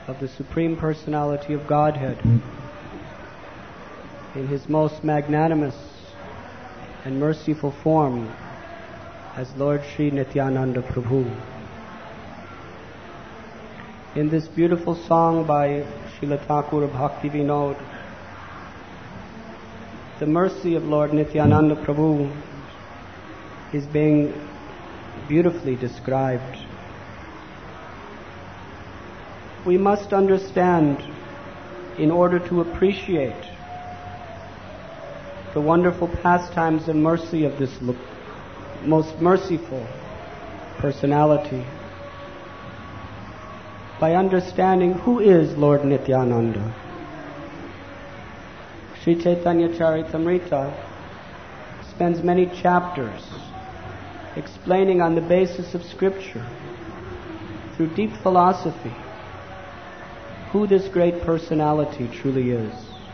of the Supreme Personality of Godhead in His most magnanimous and merciful form as Lord Sri Nityananda Prabhu. In this beautiful song by Srila Thakur Bhakti Vinod, the mercy of Lord Nityananda Prabhu is being beautifully described. We must understand, in order to appreciate the wonderful pastimes and mercy of this most merciful personality, by understanding who is Lord Nityananda. Sri Chaitanya Charitamrita spends many chapters explaining on the basis of Scripture, through deep philosophy, who this great personality truly is.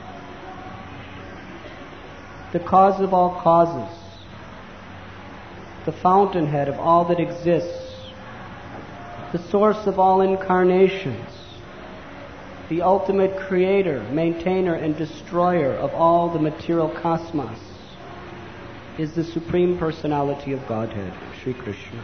The cause of all causes, the fountainhead of all that exists, the source of all incarnations, the ultimate creator, maintainer, and destroyer of all the material cosmos, is the Supreme Personality of Godhead, Sri Krishna.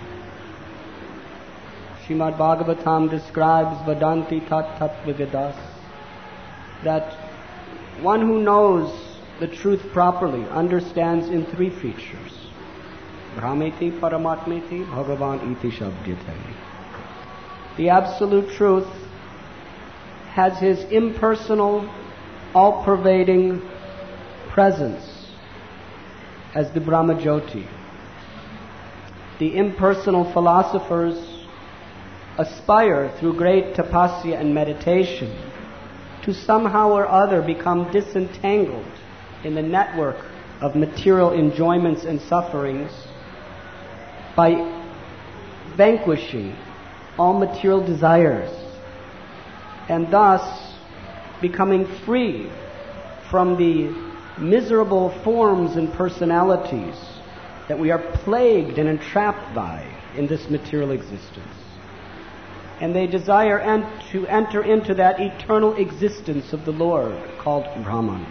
Srimad Bhagavatam describes Vadanti Tat Tattvavidas, that one who knows the truth properly understands in three features. Brahmeti Paramatmeti Bhagavan Iti Shabdyate. The absolute truth has His impersonal, all-pervading presence as the Brahmajyoti. The impersonal philosophers aspire through great tapasya and meditation to somehow or other become disentangled in the network of material enjoyments and sufferings by vanquishing all material desires, and thus becoming free from the miserable forms and personalities that we are plagued and entrapped by in this material existence. And they desire to enter into that eternal existence of the Lord called Brahman.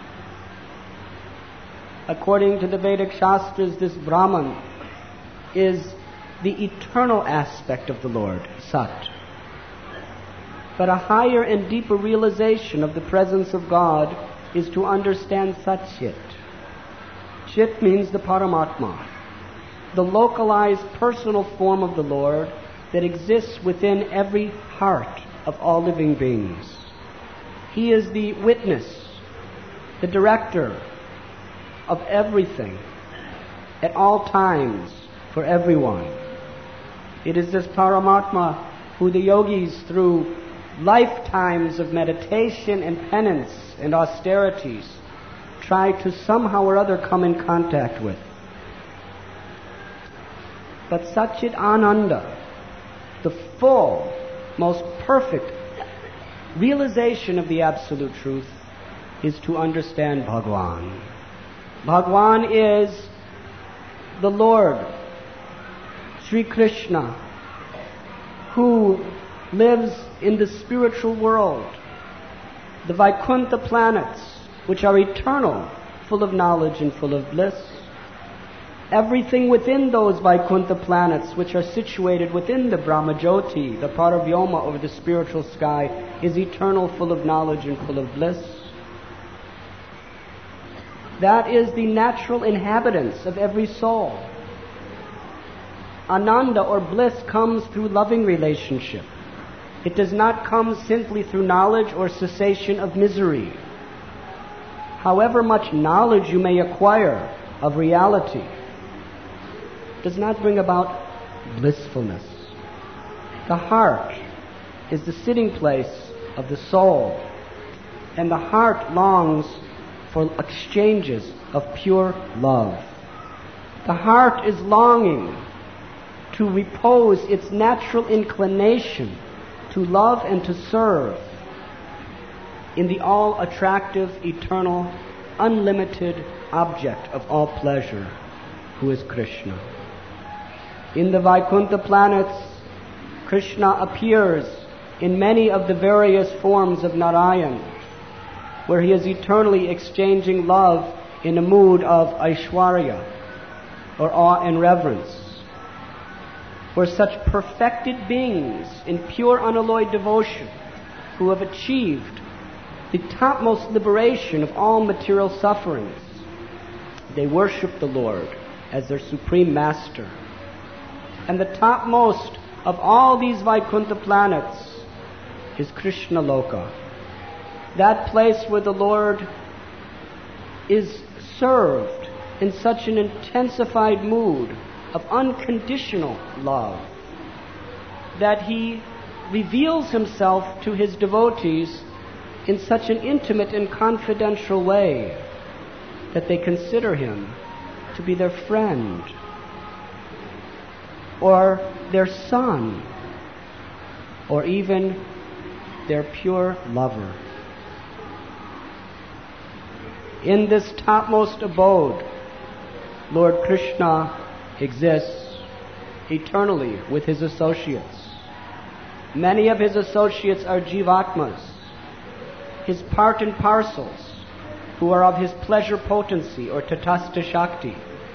According to the Vedic Shastras, this Brahman is the eternal aspect of the Lord, Sat. But a higher and deeper realization of the presence of God is to understand Sat Chit. Chit means the Paramatma, the localized personal form of the Lord that exists within every heart of all living beings. He is the witness, the director of everything, at all times, for everyone. It is this Paramatma who the yogis, through lifetimes of meditation and penance and austerities, try to somehow or other come in contact with. But Satchit Ananda, the full, most perfect realization of the absolute truth, is to understand Bhagwan. Bhagwan is the Lord, Sri Krishna, who lives in the spiritual world, the Vaikuntha planets, which are eternal, full of knowledge and full of bliss. Everything within those Vaikuntha planets, which are situated within the Brahmajyoti, the Paravyoma over the spiritual sky, is eternal, full of knowledge and full of bliss. That is the natural inhabitants of every soul. Ananda or bliss comes through loving relationship. It does not come simply through knowledge or cessation of misery. However much knowledge you may acquire of reality does not bring about blissfulness. The heart is the sitting place of the soul, and the heart longs for exchanges of pure love. The heart is longing to repose its natural inclination to love and to serve in the all-attractive, eternal, unlimited object of all pleasure, who is Krishna. In the Vaikuntha planets, Krishna appears in many of the various forms of Narayan, where he is eternally exchanging love in a mood of Aishwarya, or awe and reverence, where such perfected beings in pure unalloyed devotion who have achieved the topmost liberation of all material sufferings, they worship the Lord as their supreme master. And the topmost of all these Vaikuntha planets is Krishna Loka, that place where the Lord is served in such an intensified mood of unconditional love that he reveals himself to his devotees in such an intimate and confidential way that they consider him to be their friend or their son or even their pure lover. In this topmost abode, Lord Krishna exists eternally with his associates. Many of his associates are Jivatmas, his part and parcels, who are of his pleasure potency or Tatastha Shakti.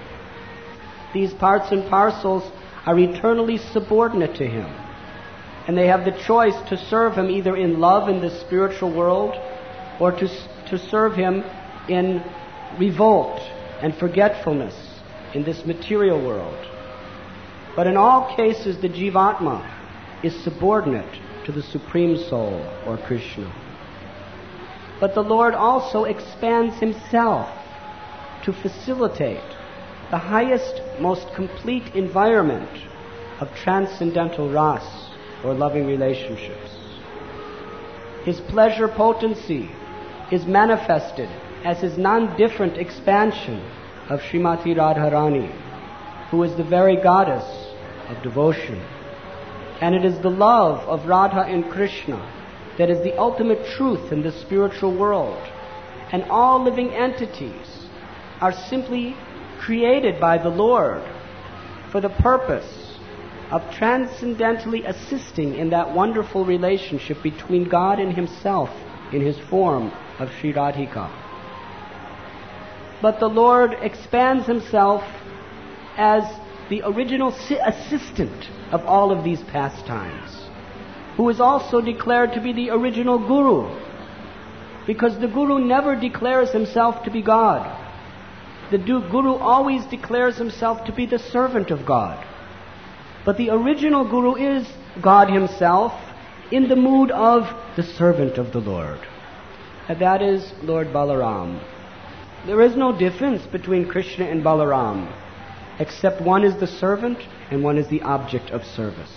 These parts and parcels are eternally subordinate to him, and they have the choice to serve him either in love in the spiritual world or to serve him in revolt and forgetfulness in this material world. But in all cases, the Jivatma is subordinate to the Supreme Soul, or Krishna. But the Lord also expands himself to facilitate the highest, most complete environment of transcendental ras, or loving relationships. His pleasure potency is manifested as his non-different expansion of Srimati Radharani, who is the very goddess of devotion. And it is the love of Radha and Krishna that is the ultimate truth in the spiritual world. And all living entities are simply created by the Lord for the purpose of transcendentally assisting in that wonderful relationship between God and himself in his form of Sri Radhika. But the Lord expands himself as the original assistant of all of these pastimes, who is also declared to be the original Guru, because the Guru never declares himself to be God. The Guru always declares himself to be the servant of God. But the original Guru is God himself in the mood of the servant of the Lord. And that is Lord Balaram. There is no difference between Krishna and Balaram, except one is the servant and one is the object of service.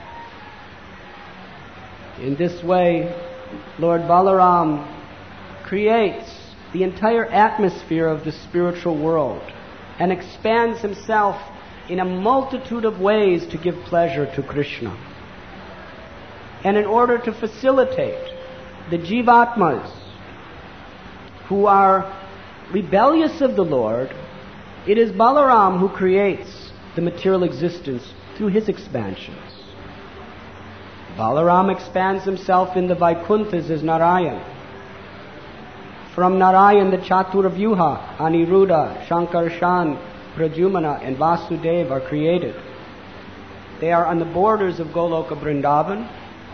In this way, Lord Balaram creates the entire atmosphere of the spiritual world and expands himself in a multitude of ways to give pleasure to Krishna. And in order to facilitate the Jivatmas who are rebellious of the Lord, it is Balaram who creates the material existence through his expansions. Balaram expands himself in the Vaikunthas as Narayan. From Narayan, the Chaturvyuha, Aniruddha, Shankarshan, Pradyumna, and Vasudeva are created. They are on the borders of Goloka Vrindavan,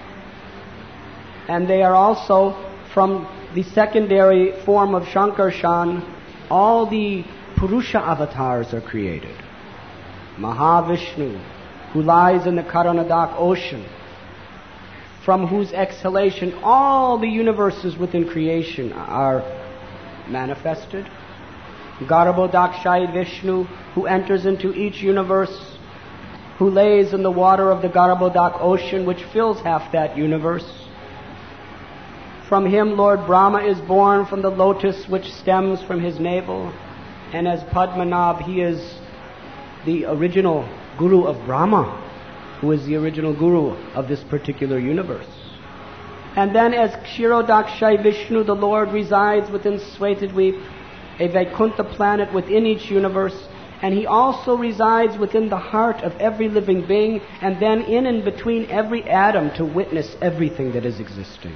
and they are also from the secondary form of Shankarshan. All the Purusha avatars are created. Mahavishnu, who lies in the Karanadak ocean, from whose exhalation all the universes within creation are manifested. Garbhodakshai Vishnu, who enters into each universe, who lays in the water of the Garbhodak ocean, which fills half that universe. From him Lord Brahma is born from the lotus which stems from his navel, and as Padmanabh he is the original Guru of Brahma, who is the original Guru of this particular universe. And then as Kshirodakshay Vishnu, the Lord resides within Svetadweep, a Vaikuntha planet within each universe, And He also resides within the heart of every living being, and then in and between every atom to witness everything that is existing.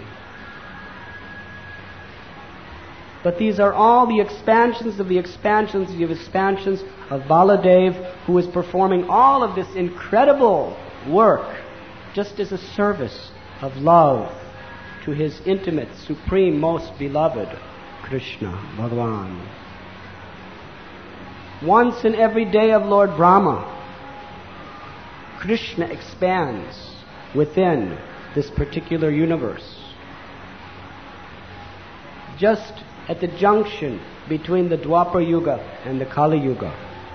But these are all the expansions of the expansions of the expansions of Baladev, who is performing all of this incredible work just as a service of love to His intimate, supreme, most beloved Krishna, Bhagavan. Once in every day of Lord Brahma, Krishna expands within this particular universe. Just at the junction between the Dwapara Yuga and the Kali Yuga.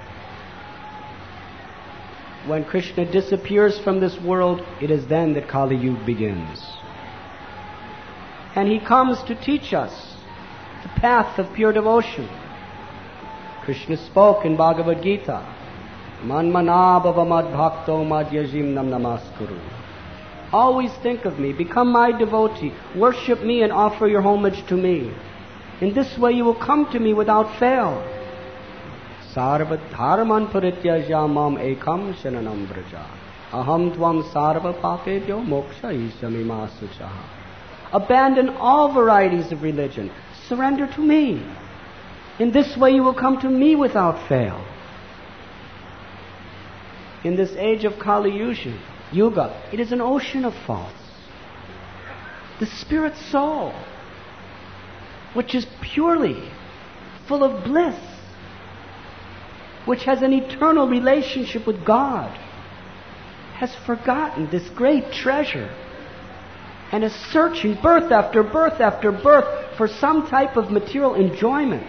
When Krishna disappears from this world, it is then that Kali Yuga begins. And He comes to teach us the path of pure devotion. Krishna spoke in Bhagavad Gita, Manmanabhava madbhakto madhyajim nam namaskuru. Always think of me, become my devotee, worship me and offer your homage to me. In this way you will come to me without fail. Sarva dharman parityajya mam ekam shananam vraja. Aham tvam sarva papebhyo moksha isamimasacha. Abandon all varieties of religion. Surrender to me. In this way you will come to me without fail. In this age of Kali Yuga, it is an ocean of faults. The spirit soul, which is purely full of bliss, which has an eternal relationship with God, has forgotten this great treasure and is searching birth after birth after birth for some type of material enjoyment.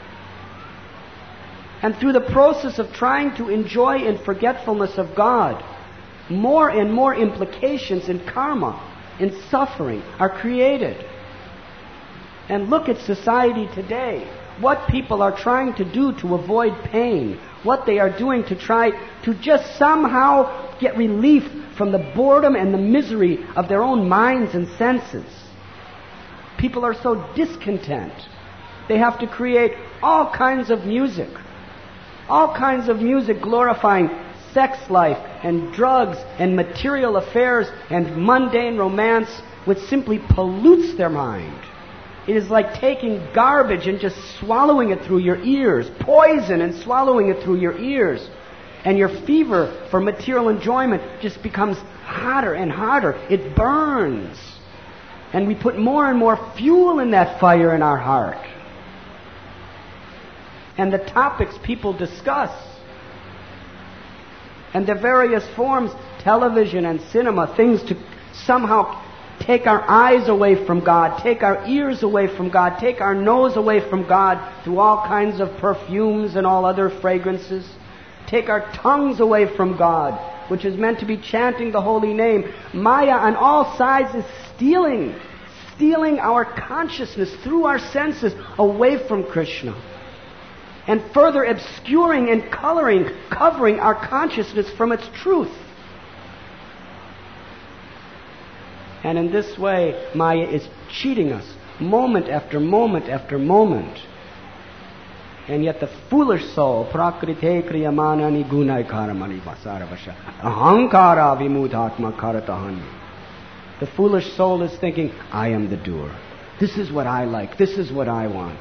And through the process of trying to enjoy in forgetfulness of God, more and more implications in karma, in suffering, are created. And look at society today. What people are trying to do to avoid pain. What they are doing to try to just somehow get relief from the boredom and the misery of their own minds and senses. People are so discontent. They have to create all kinds of music. All kinds of music glorifying sex life and drugs and material affairs and mundane romance, which simply pollutes their mind. It is like taking garbage and just swallowing it through your ears, poison and swallowing it through your ears. And your fever for material enjoyment just becomes hotter and hotter. It burns. And we put more and more fuel in that fire in our heart. And the topics people discuss, and the various forms, television and cinema, things to somehow take our eyes away from God, take our ears away from God, take our nose away from God through all kinds of perfumes and all other fragrances, take our tongues away from God, which is meant to be chanting the holy name. Maya on all sides is stealing our consciousness through our senses away from Krishna, and further obscuring and covering our consciousness from its truth. And in this way, Maya is cheating us moment after moment after moment. And yet the foolish soul, prakrite kriyamanani gunai karamani vasaravasha ahankara vimudhatma karatahani. The foolish soul is thinking, I am the doer. This is what I like. This is what I want.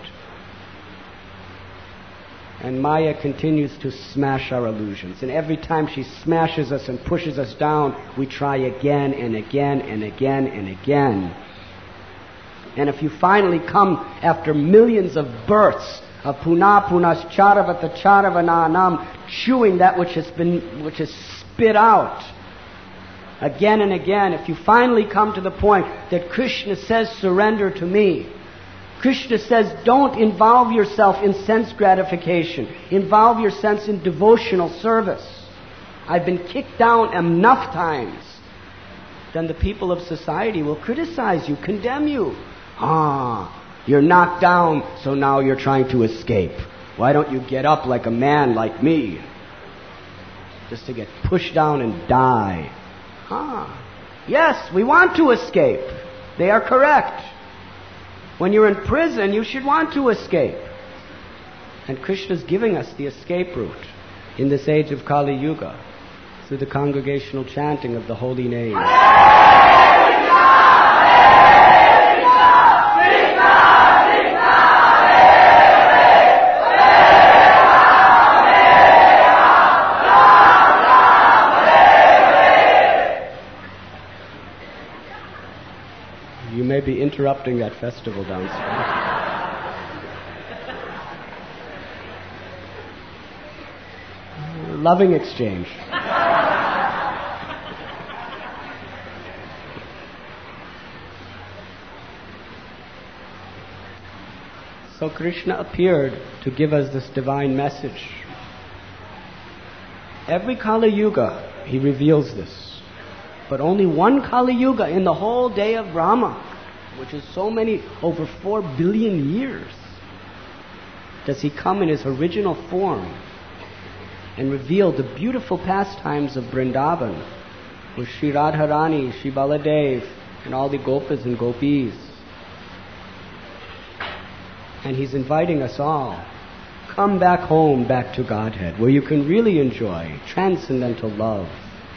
And Maya continues to smash our illusions. And every time she smashes us and pushes us down, we try again and again and again and again. And if you finally come after millions of births of puna punascharavata charavananam, chewing that which is spit out again and again, if you finally come to the point that Krishna says, surrender to me, Krishna says, don't involve yourself in sense gratification. Involve yourself in devotional service. I've been kicked down enough times. Then the people of society will criticize you, condemn you. You're knocked down, so now you're trying to escape. Why don't you get up like a man like me? Just to get pushed down and die. Yes, we want to escape. They are correct. When you're in prison, you should want to escape. And Krishna's giving us the escape route. in this age of Kali Yuga through the congregational chanting of the holy name. You may be interrupting that festival downstairs. Loving exchange. So Krishna appeared to give us this divine message. Every Kali Yuga, he reveals this. But only one Kali Yuga in the whole day of Brahma, which is so many, over 4 billion years, does he come in his original form and reveal the beautiful pastimes of Vrindavan with Sri Radharani, Sri Baladev, and all the Gopas and Gopis. And he's inviting us all, come back home, back to Godhead, where you can really enjoy transcendental love.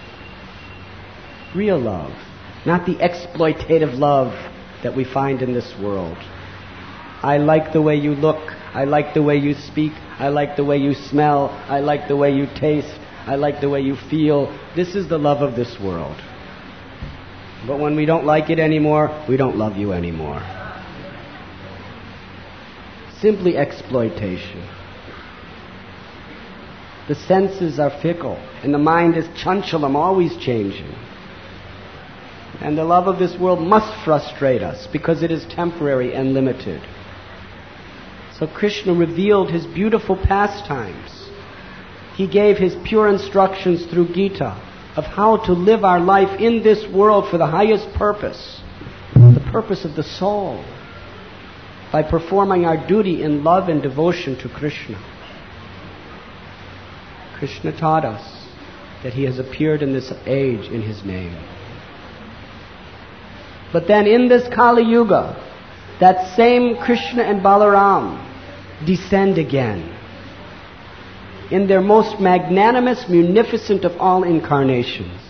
Real love, not the exploitative love that we find in this world. I like the way you look, I like the way you speak, I like the way you smell, I like the way you taste, I like the way you feel. This is the love of this world. But when we don't like it anymore, we don't love you anymore. Simply exploitation. The senses are fickle, and the mind is chanchalam, always changing. And the love of this world must frustrate us because it is temporary and limited. So Krishna revealed his beautiful pastimes. He gave his pure instructions through Gita of how to live our life in this world for the highest purpose, the purpose of the soul, by performing our duty in love and devotion to Krishna. Krishna taught us that he has appeared in this age in his name. But then in this Kali Yuga, that same Krishna and Balaram descend again in their most magnanimous, munificent of all incarnations.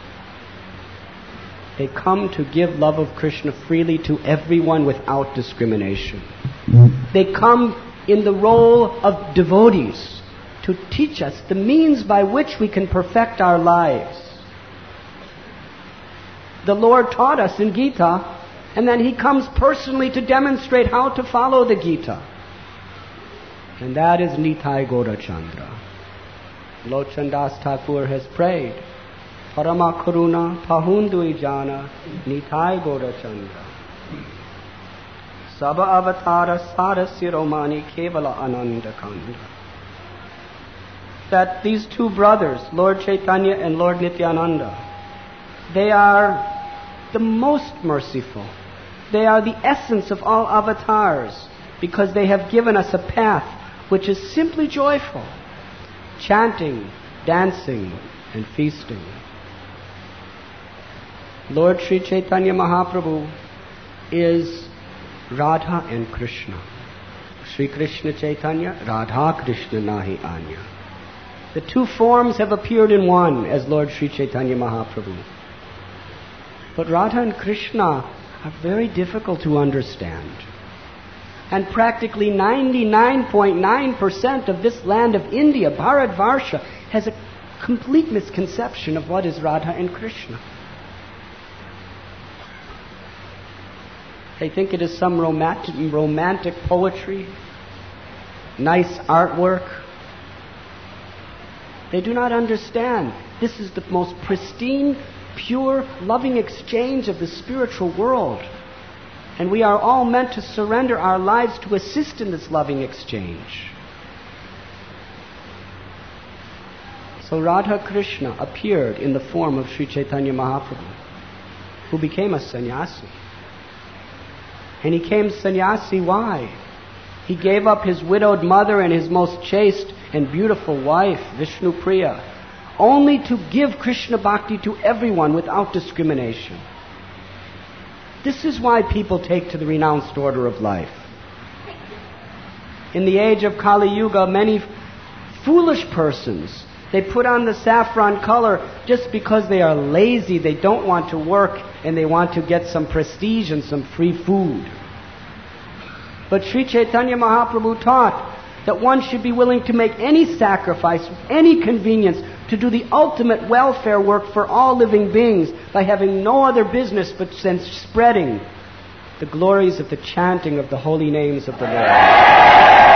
They come to give love of Krishna freely to everyone without discrimination. They come in the role of devotees to teach us the means by which we can perfect our lives. The Lord taught us in Gita, and then he comes personally to demonstrate how to follow the Gita. And that is Nitai Gaurachandra. Lochandas Thakur has prayed, Parama Karuna Pahundui Jana Nitai Gaurachandra Saba Avatara Sarasya Romani Kevala Ananda Kanda. That these two brothers, Lord Chaitanya and Lord Nityananda, they are the most merciful. They are the essence of all avatars because they have given us a path which is simply joyful. Chanting, dancing, and feasting. Lord Sri Chaitanya Mahaprabhu is Radha and Krishna. Sri Krishna Chaitanya, Radha Krishna Nahi Anya. The two forms have appeared in one as Lord Sri Chaitanya Mahaprabhu. But Radha and Krishna are very difficult to understand. And practically 99.9% of this land of India, Bharatvarsha, has a complete misconception of what is Radha and Krishna. They think it is some romantic poetry, nice artwork. They do not understand. This is the most pristine, pure, loving exchange of the spiritual world. And we are all meant to surrender our lives to assist in this loving exchange. So Radha Krishna appeared in the form of Sri Chaitanya Mahaprabhu, who became a sannyasi. And he came sannyasi, why? He gave up his widowed mother and his most chaste and beautiful wife, Vishnupriya, only to give Krishna Bhakti to everyone without discrimination. This is why people take to the renounced order of life. In the age of Kali Yuga, many foolish persons. They put on the saffron color just because they are lazy, they don't want to work, and they want to get some prestige and some free food. But Sri Chaitanya Mahaprabhu taught that one should be willing to make any sacrifice, any convenience, to do the ultimate welfare work for all living beings by having no other business but spreading the glories of the chanting of the holy names of the Lord.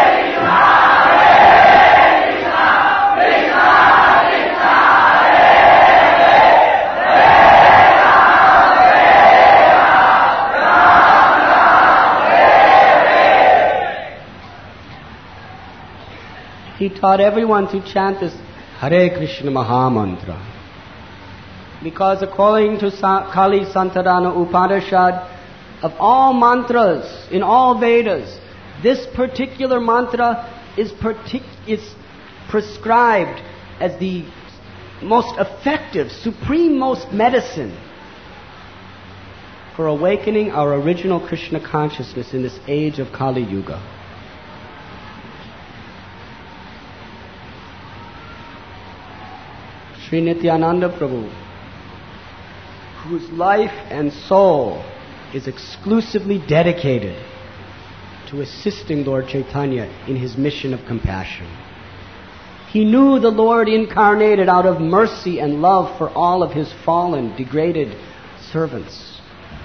He taught everyone to chant this Hare Krishna Maha Mantra. Because according to Kali Santarana Upanishad, of all mantras in all Vedas, this particular mantra is prescribed as the most effective, supreme-most medicine for awakening our original Krishna consciousness in this age of Kali Yuga. Sri Nityananda Prabhu, whose life and soul is exclusively dedicated to assisting Lord Chaitanya in his mission of compassion. He knew the Lord incarnated out of mercy and love for all of his fallen, degraded servants.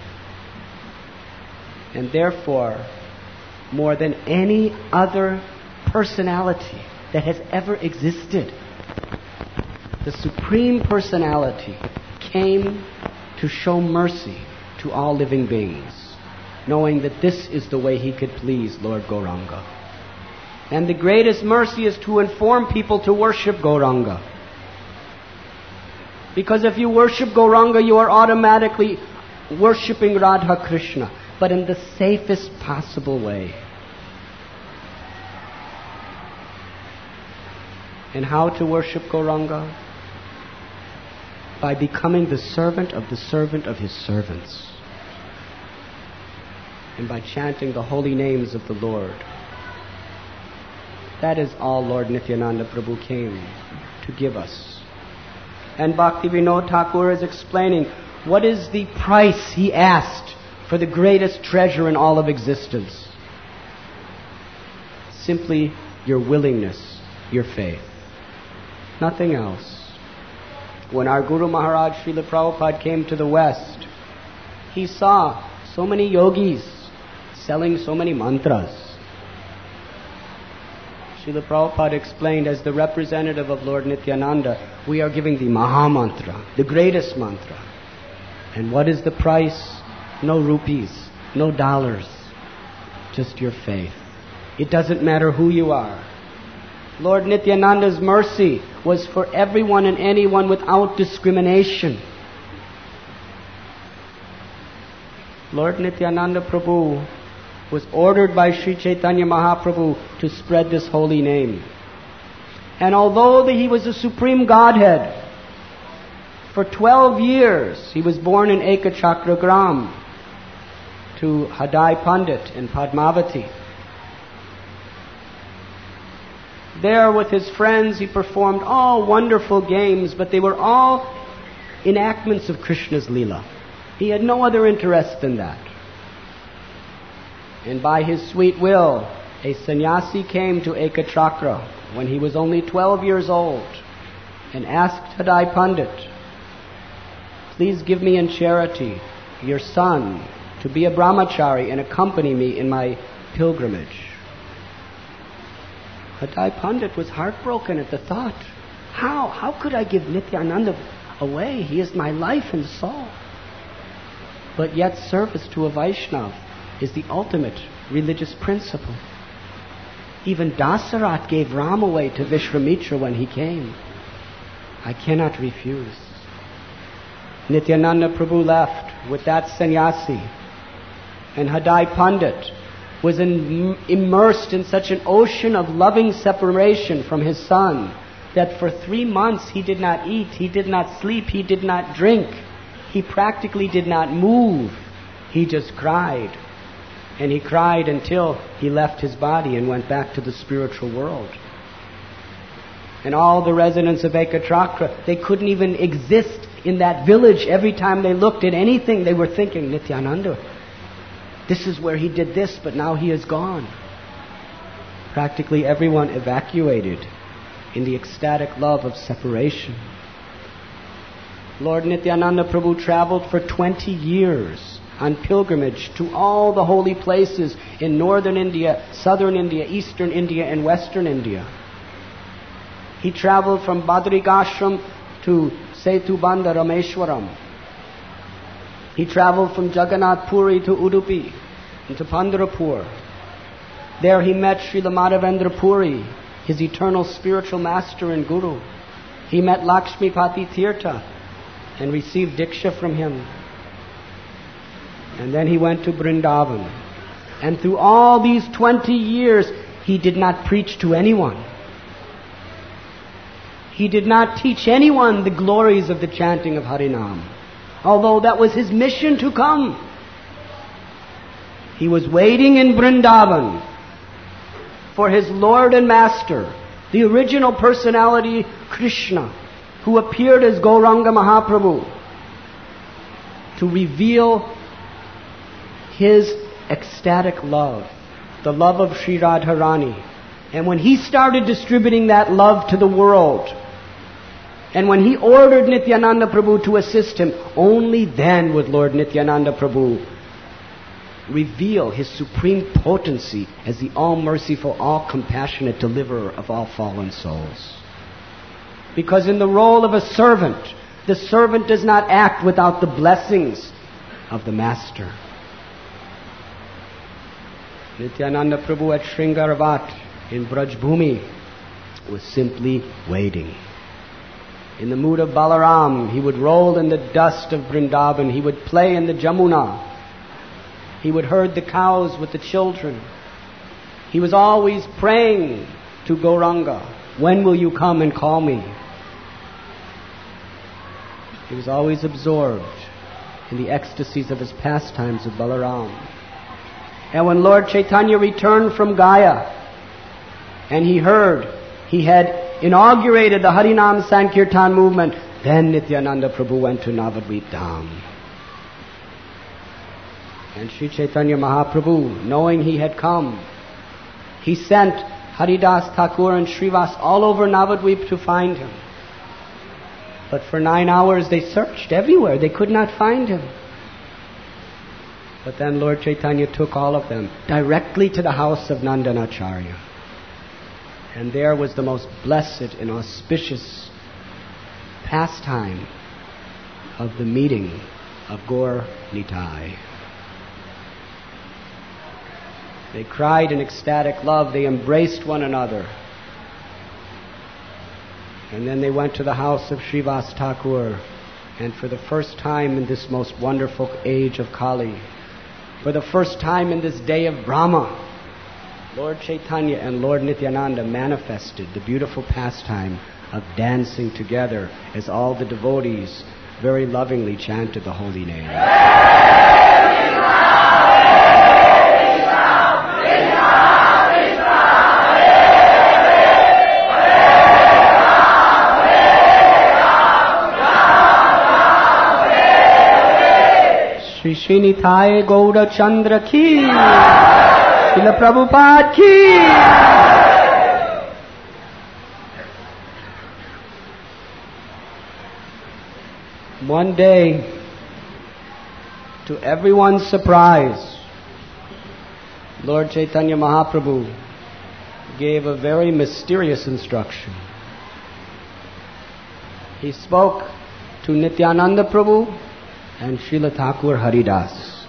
And therefore, more than any other personality that has ever existed, the Supreme Personality came to show mercy to all living beings, knowing that this is the way he could please Lord Gauranga. And the greatest mercy is to inform people to worship Gauranga. Because if you worship Gauranga, you are automatically worshipping Radha Krishna, but in the safest possible way. And how to worship Gauranga? By becoming the servant of his servants. And by chanting the holy names of the Lord. That is all Lord Nityananda Prabhu came to give us. And Bhaktivinoda Thakur is explaining what is the price he asked for the greatest treasure in all of existence. Simply your willingness, your faith. Nothing else. When our Guru Maharaj Srila Prabhupada came to the West, he saw so many yogis selling so many mantras. Srila Prabhupada explained, as the representative of Lord Nityananda, we are giving the Maha Mantra, the greatest mantra. And what is the price? No rupees, no dollars, just your faith. It doesn't matter who you are. Lord Nityananda's mercy was for everyone and anyone without discrimination. Lord Nityananda Prabhu was ordered by Sri Chaitanya Mahaprabhu to spread this holy name. And although he was the Supreme Godhead, for 12 years he was born in Ekachakra Gram to Hadai Pandit in Padmavati. There with his friends he performed all wonderful games, but they were all enactments of Krishna's Leela. He had no other interest than that. And by his sweet will, a sannyasi came to Ekachakra when he was only 12 years old and asked Hadai Pandit, please give me in charity your son to be a brahmachari and accompany me in my pilgrimage. Hadai Pandit was heartbroken at the thought. How could I give Nityananda away? He is my life and soul. But yet service to a Vaishnava is the ultimate religious principle. Even Dasarat gave Ram away to Vishwamitra when he came. I cannot refuse. Nityananda Prabhu left with that sannyasi, and Hadai Pandit was immersed in such an ocean of loving separation from his son that for 3 months he did not eat, he did not sleep, he did not drink. He practically did not move. He just cried. And he cried until he left his body and went back to the spiritual world. And all the residents of Ekachakra, they couldn't even exist in that village. Every time they looked at anything, they were thinking, Nityananda, this is where he did this, but now he is gone. Practically everyone evacuated in the ecstatic love of separation. Lord Nityananda Prabhu traveled for 20 years on pilgrimage to all the holy places in northern India, southern India, eastern India, and western India. He traveled from Badrikashram to Setubandha Rameshwaram. He traveled from Jagannath Puri to Udupi and to Pandharpur. There he met Srila Madhavendra Puri, his eternal spiritual master and guru. He met Lakshmipati Tirtha and received Diksha from him. And then he went to Vrindavan. And through all these 20 years, he did not preach to anyone. He did not teach anyone the glories of the chanting of Harinam, although that was his mission to come. He was waiting in Vrindavan for his Lord and Master, the original personality Krishna, who appeared as Gauranga Mahaprabhu, to reveal his ecstatic love, the love of Sri Radharani. And when he started distributing that love to the world, and when he ordered Nityananda Prabhu to assist him, only then would Lord Nityananda Prabhu reveal his supreme potency as the all-merciful, all-compassionate deliverer of all fallen souls. Because in the role of a servant, the servant does not act without the blessings of the Master. Nityananda Prabhu at Shringarvat in Brajbhumi was simply waiting. In the mood of Balaram, he would roll in the dust of Vrindavan. He would play in the Jamuna. He would herd the cows with the children. He was always praying to Gauranga, when will you come and call me? He was always absorbed in the ecstasies of his pastimes with Balaram. And when Lord Chaitanya returned from Gaya, and he heard he had inaugurated the Harinam Sankirtan movement, then Nityananda Prabhu went to Navadvip Dham. And Sri Chaitanya Mahaprabhu, knowing he had come, he sent Haridas Thakur and Srivas all over Navadvip to find him. But for 9 hours they searched everywhere. They could not find him. But then Lord Chaitanya took all of them directly to the house of Nandanacharya. And there was the most blessed and auspicious pastime of the meeting of Gaur Nitai. They cried in ecstatic love. They embraced one another. And then they went to the house of Srivas Thakur. And for the first time in this most wonderful age of Kali, for the first time in this day of Brahma, Lord Chaitanya and Lord Nityananda manifested the beautiful pastime of dancing together as all the devotees very lovingly chanted the holy name. Shri Srinithai Gaura Chandra ki, Srila Prabhupada ki. One day, to everyone's surprise, Lord Chaitanya Mahaprabhu gave a very mysterious instruction. He spoke to Nityananda Prabhu and Srila Thakur Haridas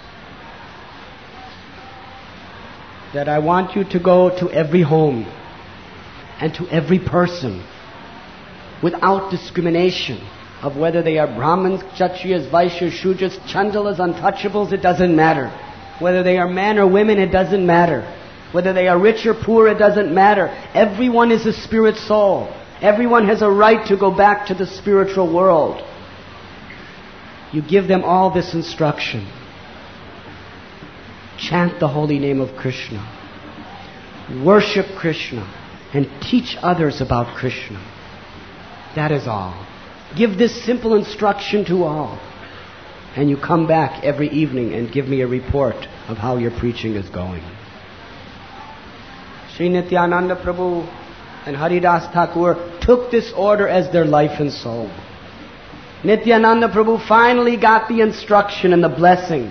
that I want you to go to every home and to every person without discrimination of whether they are Brahmins, Kshatriyas, Vaishyas, Shudras, Chandalas, untouchables, it doesn't matter. Whether they are men or women, it doesn't matter. Whether they are rich or poor, it doesn't matter. Everyone is a spirit soul. Everyone has a right to go back to the spiritual world. You give them all this instruction. Chant the holy name of Krishna. Worship Krishna and teach others about Krishna. That is all. Give this simple instruction to all. And you come back every evening and give me a report of how your preaching is going. Sri Nityananda Prabhu and Haridas Thakur took this order as their life and soul. Nityananda Prabhu finally got the instruction and the blessing.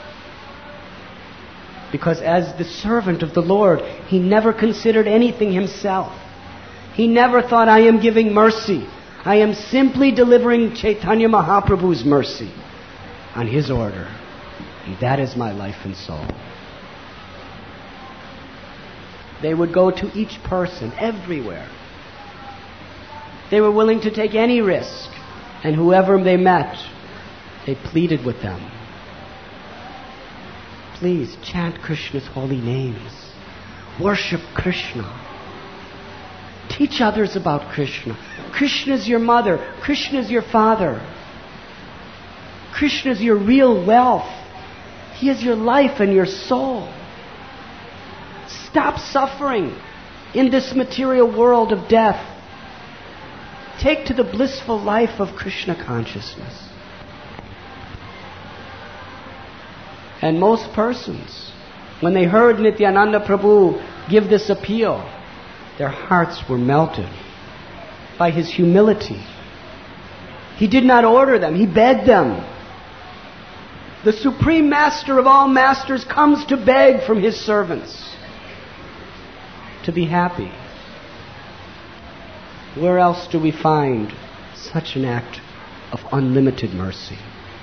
Because as the servant of the Lord, he never considered anything himself. He never thought, I am giving mercy. I am simply delivering Chaitanya Mahaprabhu's mercy on his order. And that is my life and soul. They would go to each person, everywhere. They were willing to take any risk. And whoever they met, they pleaded with them. Please chant Krishna's holy names. Worship Krishna. Teach others about Krishna. Krishna is your mother. Krishna is your father. Krishna is your real wealth. He is your life and your soul. Stop suffering in this material world of death. Take to the blissful life of Krishna consciousness. And most persons, when they heard Nityananda Prabhu give this appeal, their hearts were melted by his humility. He did not order them, he begged them. The Supreme Master of all masters comes to beg from his servants to be happy. Where else do we find such an act of unlimited mercy?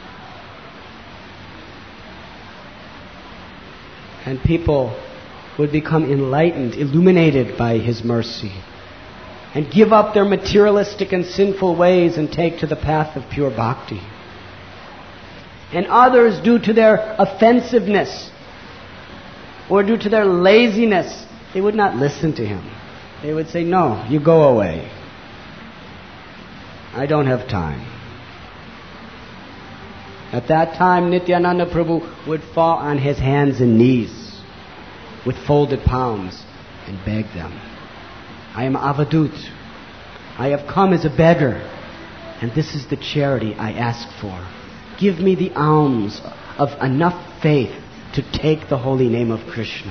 And people would become enlightened, illuminated by his mercy, and give up their materialistic and sinful ways and take to the path of pure bhakti. And others, due to their offensiveness or due to their laziness, they would not listen to him. They would say, no, you go away. I don't have time. At that time, Nityananda Prabhu would fall on his hands and knees with folded palms and beg them. I am Avadut. I have come as a beggar, and this is the charity I ask for. Give me the alms of enough faith to take the holy name of Krishna.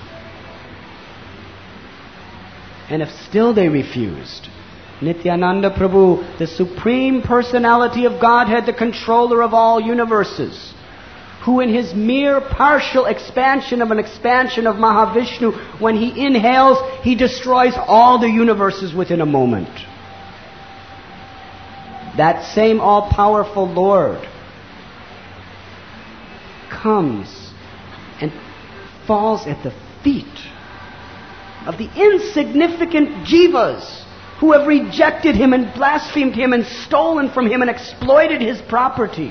And if still they refused, Nityananda Prabhu, the Supreme Personality of Godhead, the controller of all universes, who in his mere partial expansion of Mahavishnu, when he inhales, he destroys all the universes within a moment. That same all-powerful Lord comes and falls at the feet of the insignificant jivas who have rejected him and blasphemed him and stolen from him and exploited his property.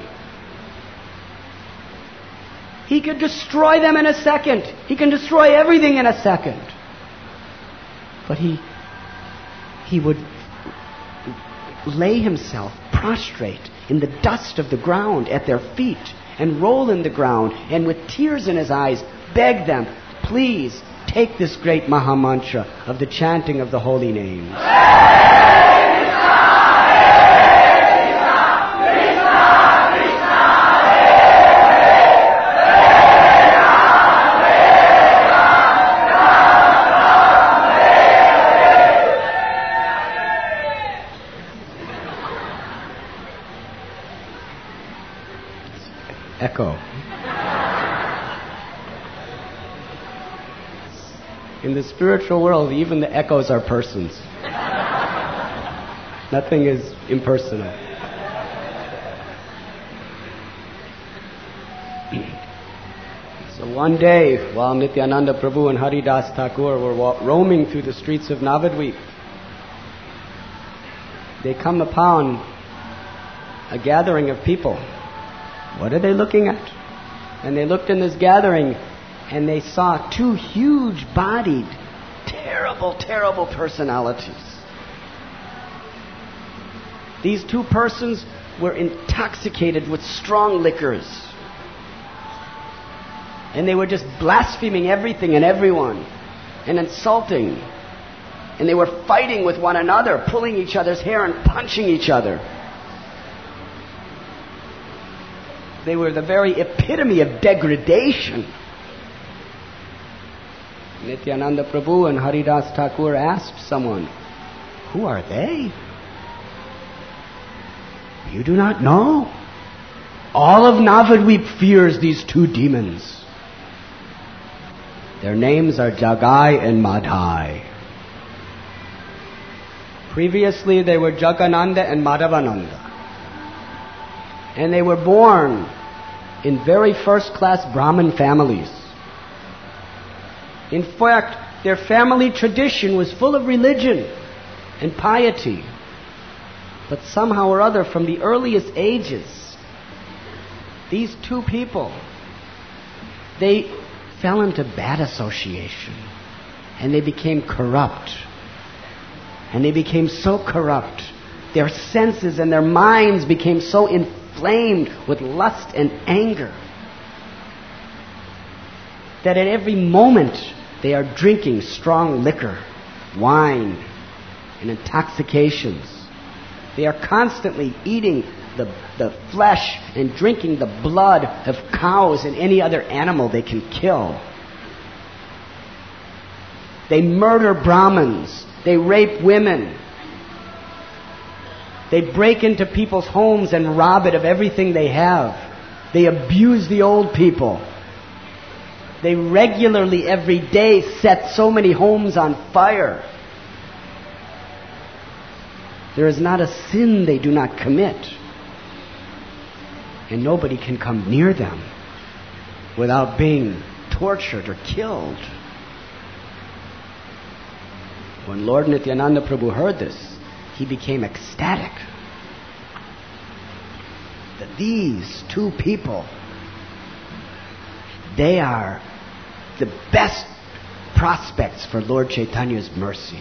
He could destroy them in a second. He can destroy everything in a second. But he would lay himself prostrate in the dust of the ground at their feet and roll in the ground and with tears in his eyes beg them, please take this great Mahamantra of the chanting of the holy names. Echo. In the spiritual world, even the echoes are persons. Nothing is impersonal. So one day, while Nityananda Prabhu and Haridas Thakur were roaming through the streets of Navadvip, they come upon a gathering of people. What are they looking at? And they looked in this gathering and they saw two huge-bodied, terrible, terrible personalities. These two persons were intoxicated with strong liquors. And they were just blaspheming everything and everyone and insulting And they were fighting with one another, pulling each other's hair and punching each other. They were the very epitome of degradation. Nityananda Prabhu and Haridas Thakur asked someone, "Who are they?" "You do not know? All of Navadvip fears these two demons. Their names are Jagai and Madhai. Previously they were Jagananda and Madhavananda. And they were born in very first-class Brahmin families. In fact, their family tradition was full of religion and piety. But somehow or other, from the earliest ages, these two people, they fell into bad association. And they became corrupt. And they became so corrupt. Their senses and their minds became so inflamed with lust and anger that at every moment they are drinking strong liquor, wine, and intoxications. They are constantly eating the flesh and drinking the blood of cows and any other animal they can kill. They murder Brahmins. They rape women. They break into people's homes and rob it of everything they have. They abuse the old people. They regularly, every day, set so many homes on fire. There is not a sin they do not commit. And nobody can come near them without being tortured or killed. When Lord Nityananda Prabhu heard this, he became ecstatic that these two people, they are the best prospects for Lord Chaitanya's mercy.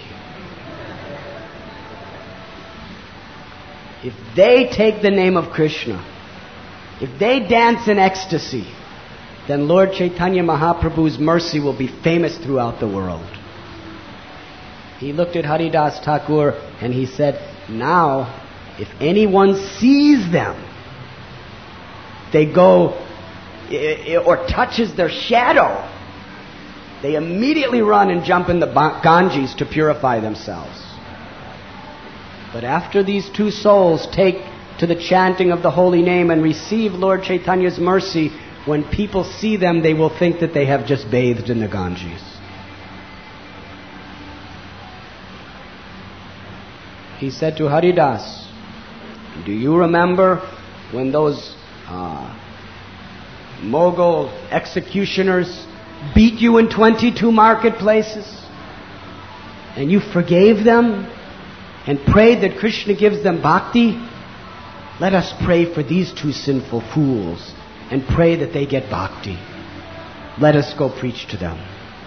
If they take the name of Krishna, if they dance in ecstasy, then Lord Chaitanya Mahaprabhu's mercy will be famous throughout the world. He looked at Haridas Thakur and he said, now, if anyone sees them, they go, or touches their shadow, they immediately run and jump in the Ganges to purify themselves. But after these two souls take to the chanting of the holy name and receive Lord Chaitanya's mercy, when people see them, they will think that they have just bathed in the Ganges. He said to Haridas, do you remember when those Mughal executioners beat you in 22 marketplaces? And you forgave them and prayed that Krishna gives them bhakti? Let us pray for these two sinful fools and pray that they get bhakti. Let us go preach to them.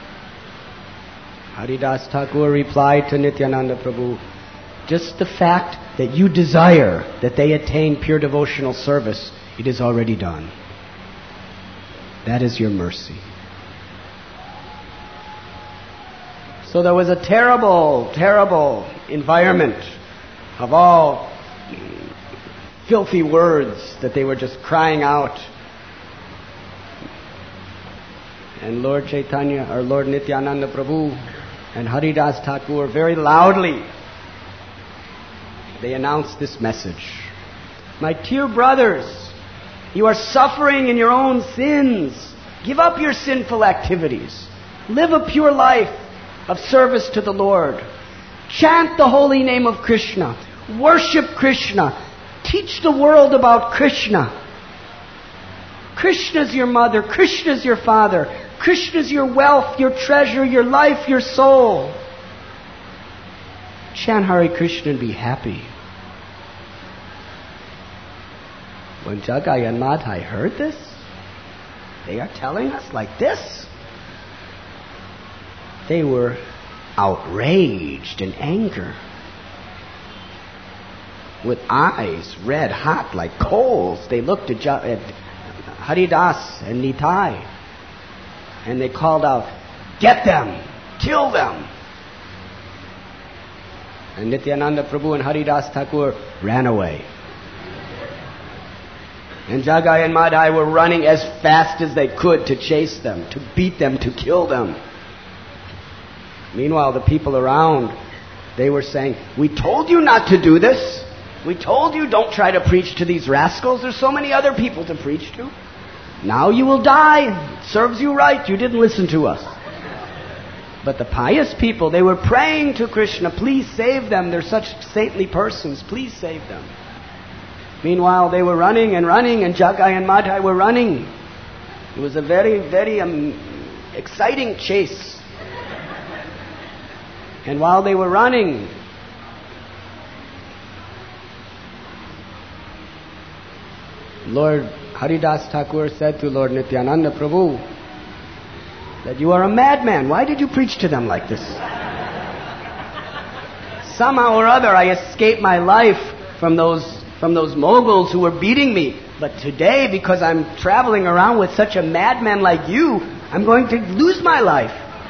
Haridas Thakur replied to Nityananda Prabhu, just the fact that you desire that they attain pure devotional service, it is already done. That is your mercy. So there was a terrible, terrible environment of all filthy words that they were just crying out. And Lord Chaitanya, or Lord Nityananda Prabhu and Haridas Thakur very loudly, they announced this message. My dear brothers, you are suffering in your own sins. Give up your sinful activities. Live a pure life of service to the Lord. Chant the holy name of Krishna. Worship Krishna. Teach the world about Krishna. Krishna's your mother. Krishna's your father. Krishna's your wealth, your treasure, your life, your soul. Chant Hare Krishna and be happy. When Jagai and Madhai heard this, they are telling us like this. They were outraged in anger, with eyes red hot like coals. They looked at Haridas and Nitai, and they called out, get them, kill them. And Nityananda Prabhu and Haridas Thakur ran away. And Jagai and Madhai were running as fast as they could to chase them, to beat them, to kill them. Meanwhile, the people around, they were saying, "We told you not to do this. We told you don't try to preach to these rascals. There's so many other people to preach to. Now you will die. It serves you right. You didn't listen to us." But the pious people, they were praying to Krishna, "Please save them. They're such saintly persons. Please save them." Meanwhile, they were running, and Jagai and Madhai were running. It was a very, very exciting chase. And while they were running, Lord Haridas Thakur said to Lord Nityananda Prabhu that "You are a madman. Why did you preach to them like this?" Somehow or other I escaped my life from those moguls who were beating me. But today, because I'm traveling around with such a madman like you, I'm going to lose my life.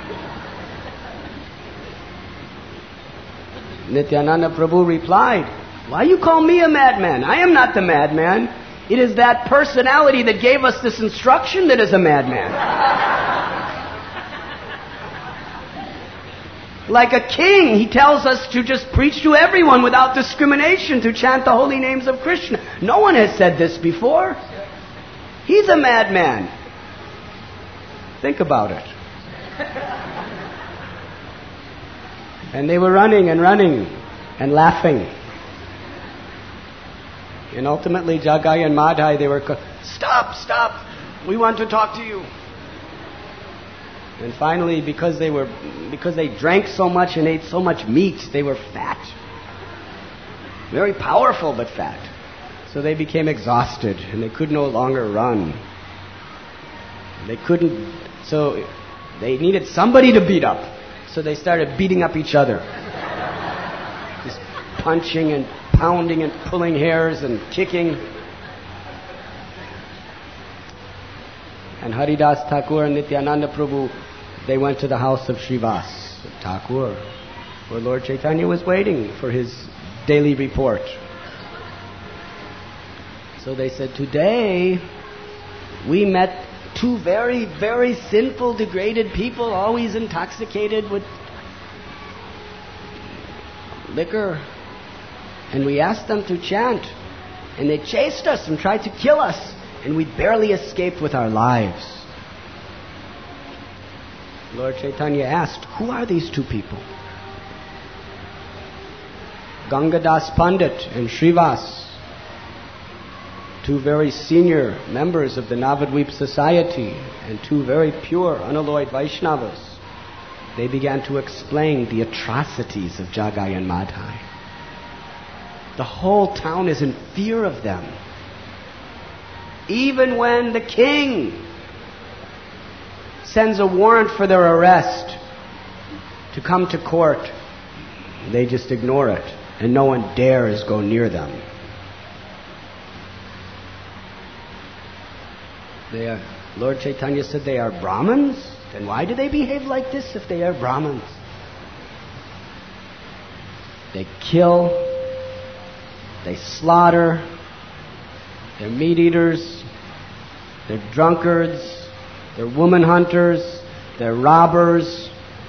Nityananda Prabhu replied, "Why you call me a madman? I am not the madman. It is that personality that gave us this instruction that is a madman." Like a king, he tells us to just preach to everyone without discrimination, to chant the holy names of Krishna. No one has said this before. He's a madman. Think about it. And they were running and laughing. And ultimately, Jagai and Madhai, they were, Stop, we want to talk to you. And finally, because they drank so much and ate so much meat, they were fat. Very powerful, but fat. So they became exhausted, and they could no longer run. So they needed somebody to beat up. So they started beating up each other. Just punching and pounding and pulling hairs and kicking. And Haridas Thakur and Nityananda Prabhu, they went to the house of Srivas Thakur, where Lord Chaitanya was waiting for his daily report. So they said, "Today we met two very, very sinful, degraded people, always intoxicated with liquor. And we asked them to chant. And they chased us and tried to kill us. And we barely escaped with our lives." Lord Chaitanya asked, "Who are these two people?" Gangadas Pandit and Srivas, two very senior members of the Navadvip Society and two very pure, unalloyed Vaishnavas, they began to explain the atrocities of Jagai and Madhai. The whole town is in fear of them. Even when the king sends a warrant for their arrest to come to court, they just ignore it, and no one dares go near them. Lord Chaitanya said they are Brahmins? Then why do they behave like this if they are Brahmins? They kill, they slaughter, they're meat eaters, they're drunkards, they're woman hunters, they're robbers.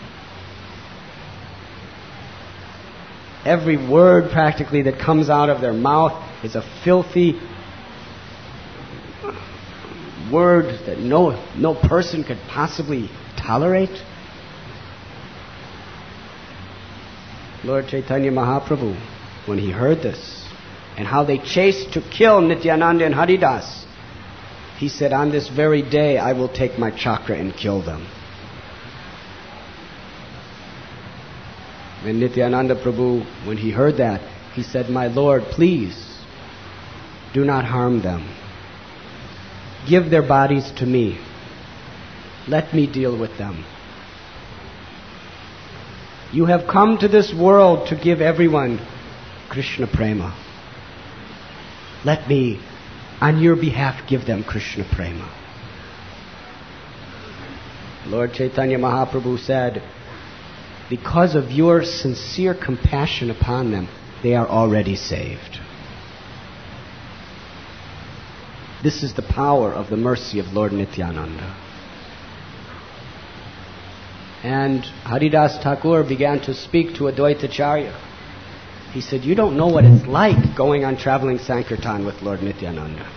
Every word practically that comes out of their mouth is a filthy word that no person could possibly tolerate. Lord Chaitanya Mahaprabhu, when he heard this, and how they chased to kill Nityananda and Haridas, he said, "On this very day I will take my chakra and kill them." And Nityananda Prabhu, when he heard that, he said, "My Lord, please, do not harm them. Give their bodies to me. Let me deal with them. You have come to this world to give everyone Krishna Prema. Let me, on your behalf, give them Krishna Prema." Lord Chaitanya Mahaprabhu said, because of your sincere compassion upon them, they are already saved. This is the power of the mercy of Lord Nityananda. And Haridas Thakur began to speak to Advaitacharya. He said, you don't know what it's like going on traveling Sankirtan with Lord Nityananda.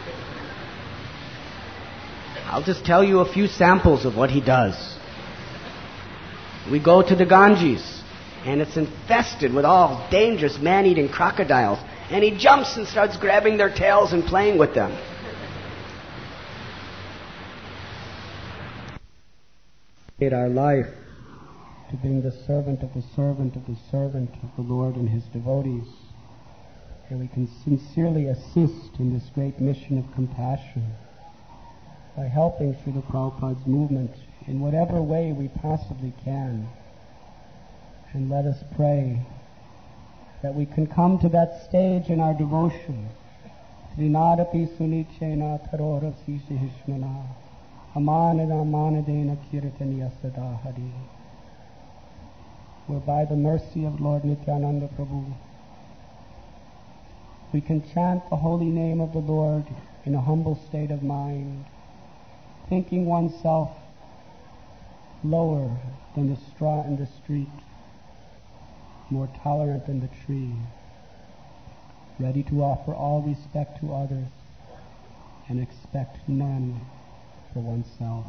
I'll just tell you a few samples of what he does. We go to the Ganges, and it's infested with all dangerous man-eating crocodiles, and he jumps and starts grabbing their tails and playing with them. Our life to being the servant of the servant of the servant of the Lord and His devotees, and we can sincerely assist in this great mission of compassion by helping Srila Prabhupada's movement in whatever way we possibly can. And let us pray that we can come to that stage in our devotion. Srinadapi sunichena tarora sisihishmana amanada manadena kirtaniya sada hari. Where by the mercy of Lord Nityananda Prabhu, we can chant the holy name of the Lord in a humble state of mind, thinking oneself lower than the straw in the street, more tolerant than the tree, ready to offer all respect to others and expect none for oneself.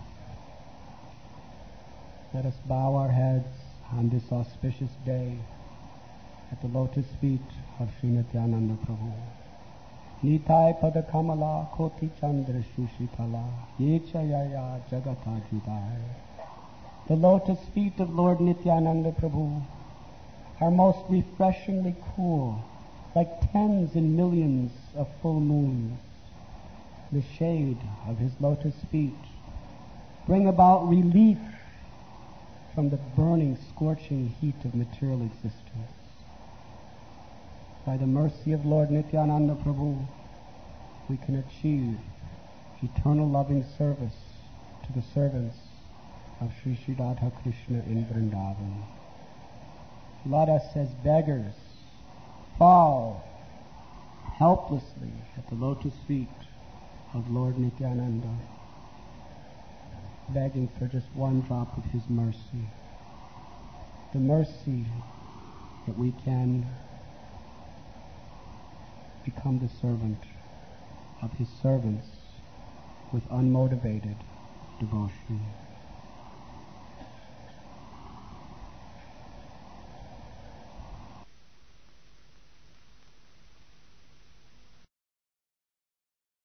Let us bow our heads on this auspicious day at the lotus feet of Sri Nityananda Prabhu. Nitai pada kamala koti chandra shushitala yecha yaya jagata judai. The lotus feet of Lord Nityananda Prabhu are most refreshingly cool, like tens and millions of full moons. The shade of his lotus feet bring about relief from the burning, scorching heat of material existence. By the mercy of Lord Nityananda Prabhu, we can achieve eternal loving service to the servants of Sri Sri Radha Krishna in Vrindavan. Let us as beggars fall helplessly at the lotus feet of Lord Nityananda, begging for just one drop of His mercy. The mercy that we can become the servant of His servants with unmotivated devotion.